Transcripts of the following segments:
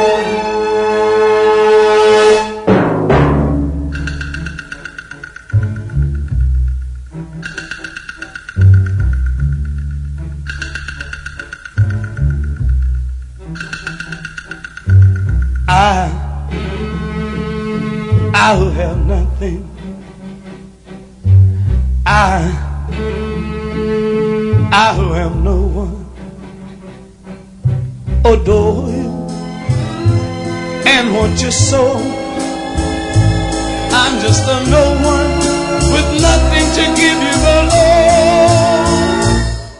I will have nothing. I who have no one adore you and want you so. I'm just a no one with nothing to give you but love.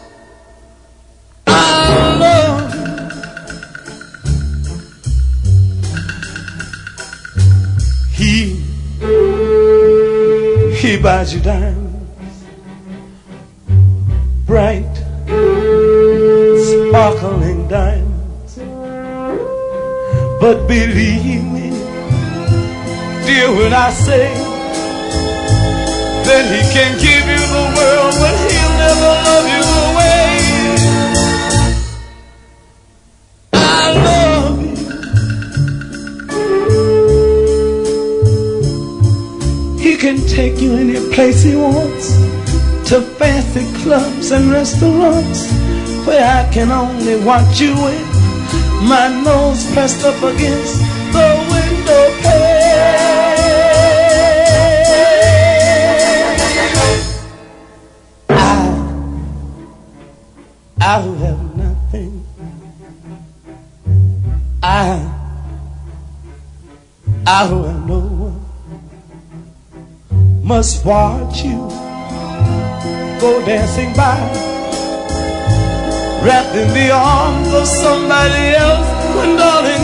I love you. He buys you diamonds, bright, sparkling diamonds. But believe me, dear, when I say that he can give you the world, but he'll never love you the way I love you. He can take you any place he wants, to fancy clubs and restaurants, where I can only watch you with my nose pressed up against the window pane. I who have nothing, I who have no one, must watch you go dancing by, wrapped in the arms of somebody else, when darling